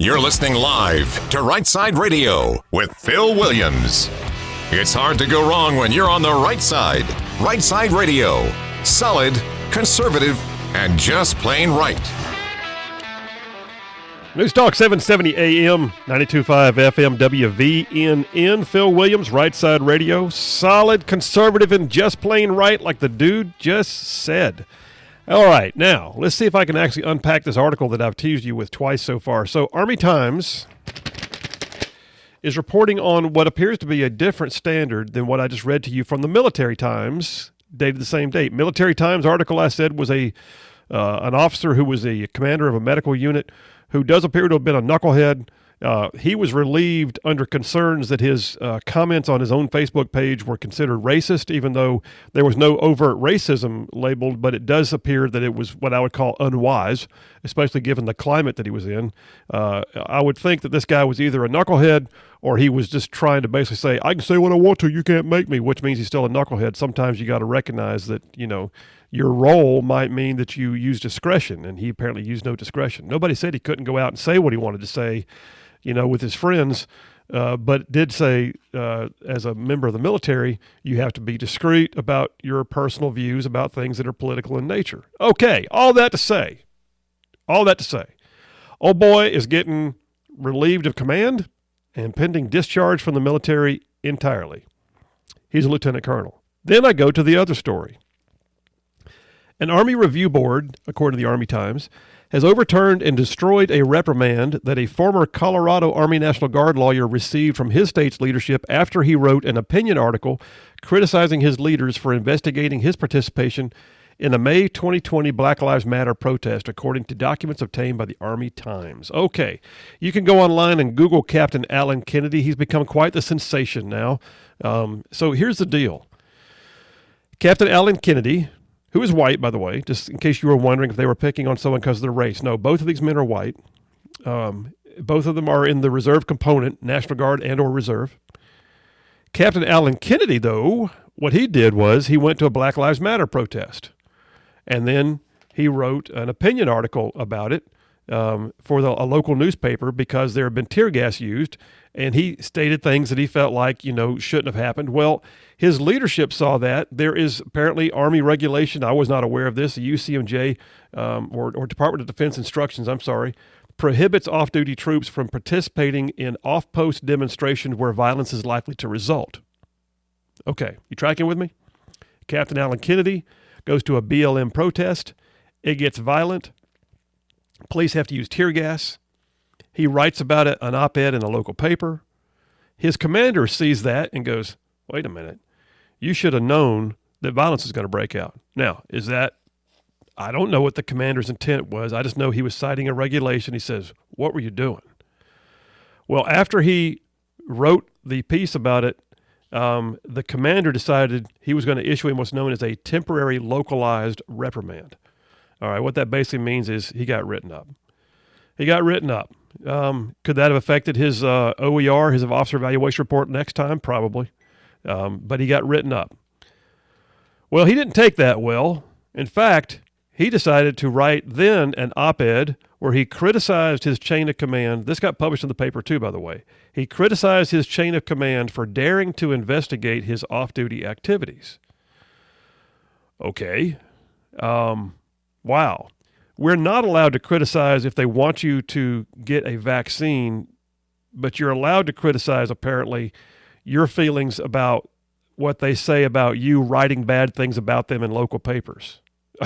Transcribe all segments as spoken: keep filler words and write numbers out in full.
You're listening live to Right Side Radio with Phil Williams. It's hard to go wrong when you're on the right side. Right Side Radio. Solid, conservative, and just plain right. News Talk seven seventy A M, ninety-two point five F M, W V N N. Phil Williams, Right Side Radio. Solid, conservative, and just plain right, like the dude just said. All right, now, let's see if I can actually unpack this article that I've teased you with twice so far. So, Army Times is reporting on what appears to be a different standard than what I just read to you from the Military Times, dated the same date. Military Times article I said was a uh, an officer who was a commander of a medical unit who does appear to have been a knucklehead. Uh, he was relieved under concerns that his uh, comments on his own Facebook page were considered racist, even though there was no overt racism labeled, but it does appear that it was what I would call unwise, especially given the climate that he was in. Uh, I would think that this guy was either a knucklehead or he was just trying to basically say, I can say what I want to, you can't make me, which means he's still a knucklehead. Sometimes you got to recognize that, you know, your role might mean that you use discretion, and he apparently used no discretion. Nobody said he couldn't go out and say what he wanted to say, you know, with his friends, uh, but did say, uh, as a member of the military, you have to be discreet about your personal views about things that are political in nature. Okay, all that to say, all that to say, old boy is getting relieved of command and pending discharge from the military entirely. He's a lieutenant colonel. Then I go to the other story. An Army Review Board, according to the Army Times, has overturned and destroyed a reprimand that a former Colorado Army National Guard lawyer received from his state's leadership after he wrote an opinion article criticizing his leaders for investigating his participation in a May twenty twenty Black Lives Matter protest, according to documents obtained by the Army Times. Okay, you can go online and Google Captain Alan Kennedy. He's become quite the sensation now. Um, so here's the deal. Captain Alan Kennedy, who is white, by the way, just in case you were wondering if they were picking on someone because of their race. No, both of these men are white. Um, both of them are in the reserve component, National Guard and or reserve. Captain Alan Kennedy, though, what he did was he went to a Black Lives Matter protest. And then he wrote an opinion article about it um, for the, a local newspaper because there had been tear gas used. And he stated things that he felt like, you know, shouldn't have happened. Well, his leadership saw that. There is apparently Army regulation. I was not aware of this. The U C M J, um, or, or Department of Defense instructions, I'm sorry, prohibits off-duty troops from participating in off-post demonstrations where violence is likely to result. Okay, you tracking with me? Captain Alan Kennedy goes to a B L M protest. It gets violent. Police have to use tear gas. He writes about it, an op-ed in a local paper. His commander sees that and goes, wait a minute, you should have known that violence is going to break out. Now, is that, I don't know what the commander's intent was. I just know he was citing a regulation. He says, what were you doing? Well, after he wrote the piece about it, um, the commander decided he was going to issue him what's known as a temporary localized reprimand. All right, what that basically means is he got written up. He got written up. Um, could that have affected his uh, O E R, his officer evaluation report next time? Probably. Um, but he got written up. Well, he didn't take that well. In fact, he decided to write then an op-ed where he criticized his chain of command. This got published in the paper too, by the way. He criticized his chain of command for daring to investigate his off-duty activities. Okay. Um, wow. We're not allowed to criticize if they want you to get a vaccine, but you're allowed to criticize, apparently, your feelings about what they say about you writing bad things about them in local papers.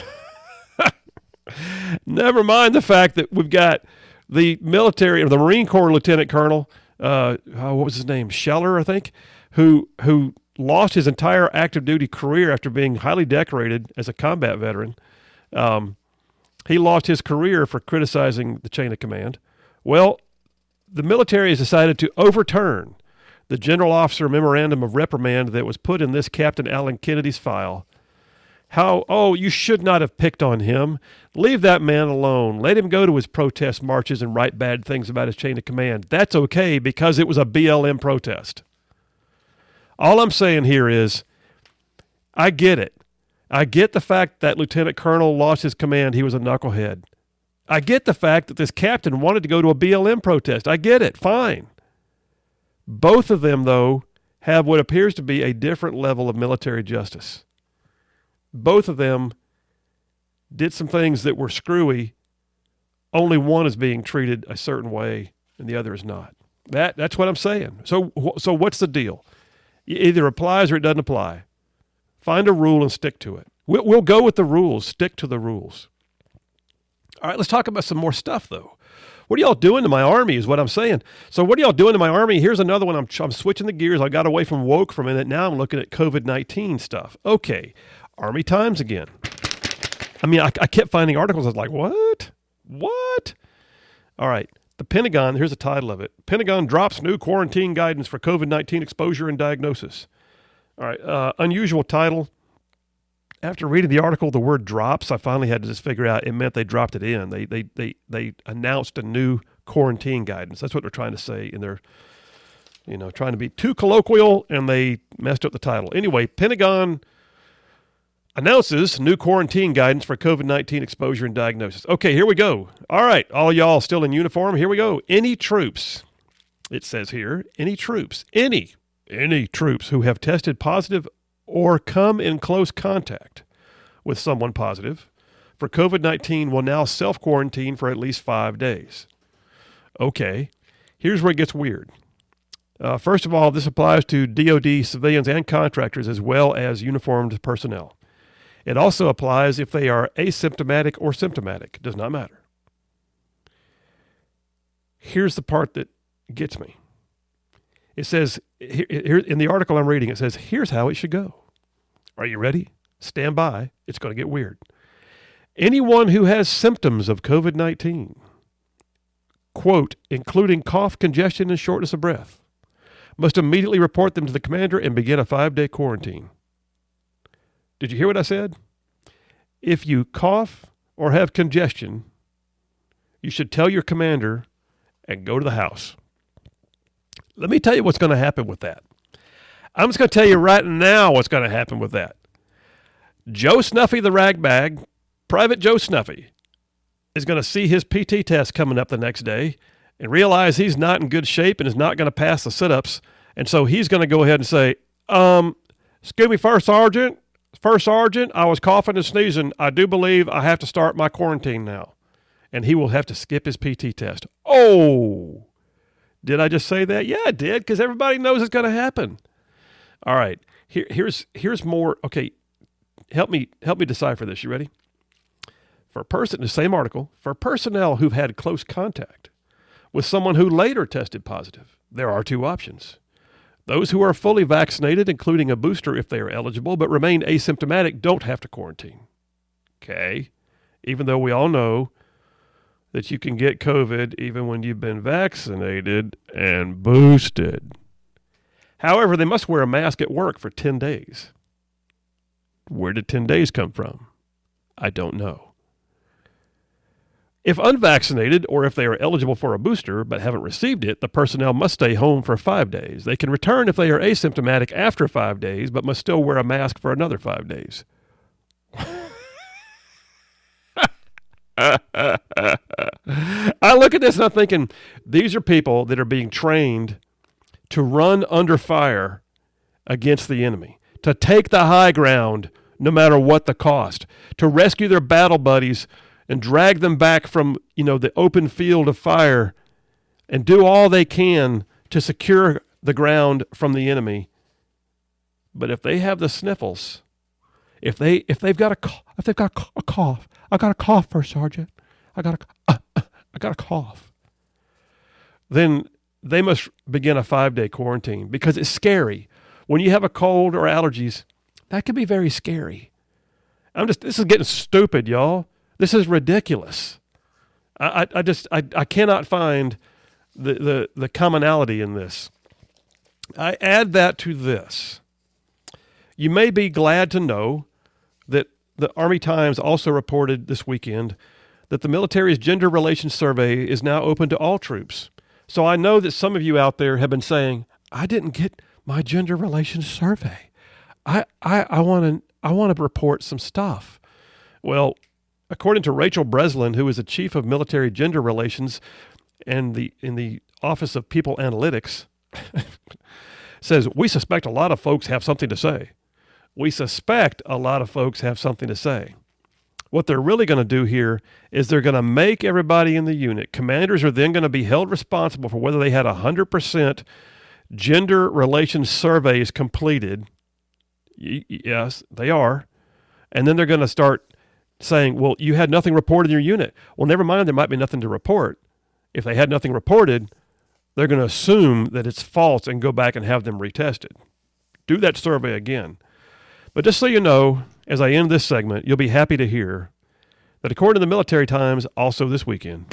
Never mind the fact that we've got the military, or the Marine Corps Lieutenant Colonel, uh, oh, what was his name, Scheller, I think, who who lost his entire active duty career after being highly decorated as a combat veteran. Um, He lost his career for criticizing the chain of command. Well, the military has decided to overturn the general officer memorandum of reprimand that was put in this Captain Alan Kennedy's file. How, oh, you should not have picked on him. Leave that man alone. Let him go to his protest marches and write bad things about his chain of command. That's okay because it was a B L M protest. All I'm saying here is, I get it. I get the fact that Lieutenant Colonel lost his command. He was a knucklehead. I get the fact that this captain wanted to go to a B L M protest. I get it. Fine. Both of them, though, have what appears to be a different level of military justice. Both of them did some things that were screwy. Only one is being treated a certain way and the other is not. That That's what I'm saying. So, so what's the deal? It either applies or it doesn't apply. Find a rule and stick to it. We'll, we'll go with the rules. Stick to the rules. All right, let's talk about some more stuff, though. What are y'all doing to my Army is what I'm saying. So what are y'all doing to my Army? Here's another one. I'm, I'm switching the gears. I got away from woke for a minute. Now I'm looking at COVID nineteen stuff. Okay, Army Times again. I mean, I, I kept finding articles. I was like, what? What? All right, the Pentagon, here's the title of it. Pentagon drops new quarantine guidance for COVID nineteen exposure and diagnosis. All right, uh, unusual title. After reading the article, the word drops, I finally had to just figure out it meant they dropped it in. They they they they announced a new quarantine guidance. That's what they're trying to say in their, you know, trying to be too colloquial, and they messed up the title. Anyway, Pentagon announces new quarantine guidance for COVID nineteen exposure and diagnosis. Okay, here we go. All right, all y'all still in uniform, here we go. Any troops, it says here, any troops, any, any troops who have tested positive or come in close contact with someone positive for COVID nineteen will now self-quarantine for at least five days. Okay, here's where it gets weird. Uh, first of all, this applies to D O D civilians and contractors as well as uniformed personnel. It also applies if they are asymptomatic or symptomatic. It does not matter. Here's the part that gets me. It says, here in the article I'm reading, it says, here's how it should go. Are you ready? Stand by. It's going to get weird. Anyone who has symptoms of COVID nineteen, quote, including cough, congestion, and shortness of breath, must immediately report them to the commander and begin a five-day quarantine. Did you hear what I said? If you cough or have congestion, you should tell your commander and go to the house. Let me tell you what's going to happen with that. I'm just going to tell you right now what's going to happen with that. Joe Snuffy, the ragbag, Private Joe Snuffy, is going to see his P T test coming up the next day and realize he's not in good shape and is not going to pass the sit-ups. And so he's going to go ahead and say, um, excuse me, First Sergeant, First Sergeant, I was coughing and sneezing. I do believe I have to start my quarantine now. And he will have to skip his P T test. Oh, did I just say that? Yeah, I did, because everybody knows it's going to happen. All right, here, here's here's more. Okay, help me help me decipher this. You ready? For a person, the same article, for personnel who've had close contact with someone who later tested positive, there are two options. Those who are fully vaccinated, including a booster if they are eligible, but remain asymptomatic, don't have to quarantine. Okay, even though we all know that you can get COVID even when you've been vaccinated and boosted. However, they must wear a mask at work for ten days. Where did ten days come from? I don't know. If unvaccinated or if they are eligible for a booster but haven't received it, the personnel must stay home for five days. They can return if they are asymptomatic after five days but must still wear a mask for another five days. I look at this and I'm thinking, these are people that are being trained to run under fire against the enemy, to take the high ground no matter what the cost, to rescue their battle buddies and drag them back from, you know, the open field of fire and do all they can to secure the ground from the enemy. But if they have the sniffles, if they if they've got a if they've got a cough, I got a cough, First Sergeant. I got a uh, uh, I got a cough. Then they must begin a five-day quarantine because it's scary. When you have a cold or allergies, that can be very scary. I'm just this is getting stupid, y'all. This is ridiculous. I, I, I just I, I cannot find the, the, the commonality in this. I add that to this. You may be glad to know that the Army Times also reported this weekend that the military's gender relations survey is now open to all troops. So I know that some of you out there have been saying, I didn't get my gender relations survey. I I, I want to I want to report some stuff. Well, According to Rachel Breslin, who is the chief of military gender relations and the in the Office of People Analytics, says, we suspect a lot of folks have something to say. We suspect a lot of folks have something to say. What they're really going to do here is they're going to make everybody in the unit. Commanders are then going to be held responsible for whether they had one hundred percent gender relations surveys completed. Y- yes, they are. And then they're going to start saying, well, you had nothing reported in your unit. Well, never mind, there might be nothing to report. If they had nothing reported, they're going to assume that it's false and go back and have them retested. Do that survey again. But just so you know, as I end this segment, you'll be happy to hear that according to the Military Times, also this weekend,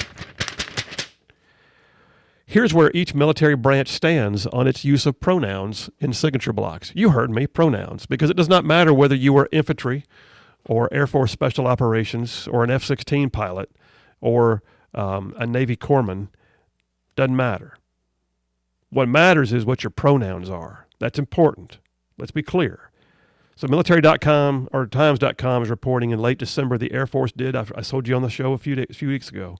here's where each military branch stands on its use of pronouns in signature blocks. You heard me, pronouns, because it does not matter whether you were infantry or Air Force Special Operations or an F sixteen pilot or um, a Navy corpsman. Doesn't matter. What matters is what your pronouns are. That's important. Let's be clear. So military dot com or times dot com is reporting in late December the Air Force did, I, I told you on the show a few, days, a few weeks ago,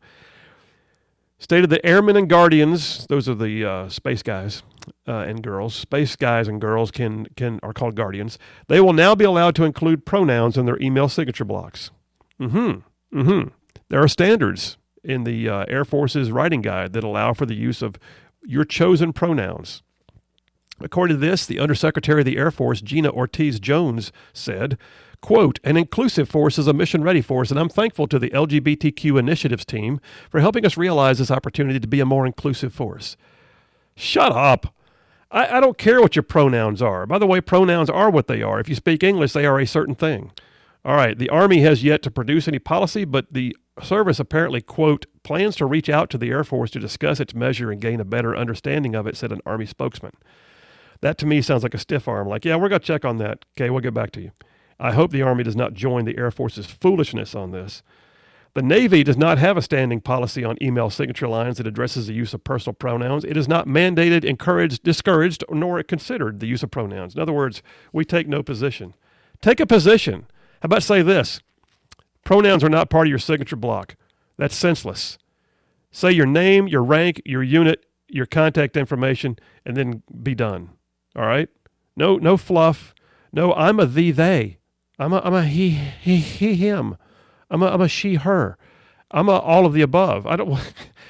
stated the airmen and guardians, those are the uh, space guys uh, and girls, space guys and girls can can are called guardians. They will now be allowed to include pronouns in their email signature blocks. Mm-hmm. Mm-hmm. There are standards in the uh, Air Force's writing guide that allow for the use of your chosen pronouns. According to this, the Undersecretary of the Air Force, Gina Ortiz-Jones, said, quote, an inclusive force is a mission-ready force, and I'm thankful to the L G B T Q initiatives team for helping us realize this opportunity to be a more inclusive force. Shut up. I, I don't care what your pronouns are. By the way, pronouns are what they are. If you speak English, they are a certain thing. All right, the Army has yet to produce any policy, but the service apparently, quote, plans to reach out to the Air Force to discuss its measure and gain a better understanding of it, said an Army spokesman. That to me sounds like a stiff arm, like, yeah, we're going to check on that. Okay, we'll get back to you. I hope the Army does not join the Air Force's foolishness on this. The Navy does not have a standing policy on email signature lines that addresses the use of personal pronouns. It is not mandated, encouraged, discouraged, nor considered the use of pronouns. In other words, we take no position. Take a position. How about say this? Pronouns are not part of your signature block. That's senseless. Say your name, your rank, your unit, your contact information, and then be done. All right? No no fluff. No, I'm a thee, they. I'm a, I'm a he, he, he, him. I'm a, I'm a she, her. I'm a all of the above. I don't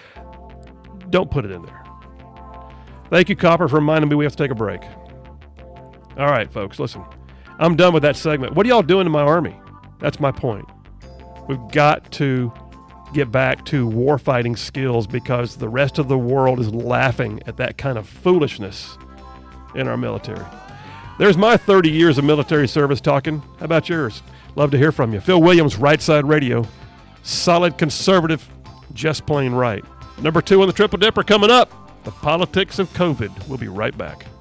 don't put it in there. Thank you, Copper, for reminding me we have to take a break. All right, folks, listen. I'm done with that segment. What are y'all doing to my Army? That's my point. We've got to get back to warfighting skills because the rest of the world is laughing at that kind of foolishness in our military. There's my thirty years of military service talking. How about yours? Love to hear from you. Phil Williams, Right Side Radio. Solid conservative, just plain right. Number two on the Triple Dipper coming up. The politics of COVID. We'll be right back.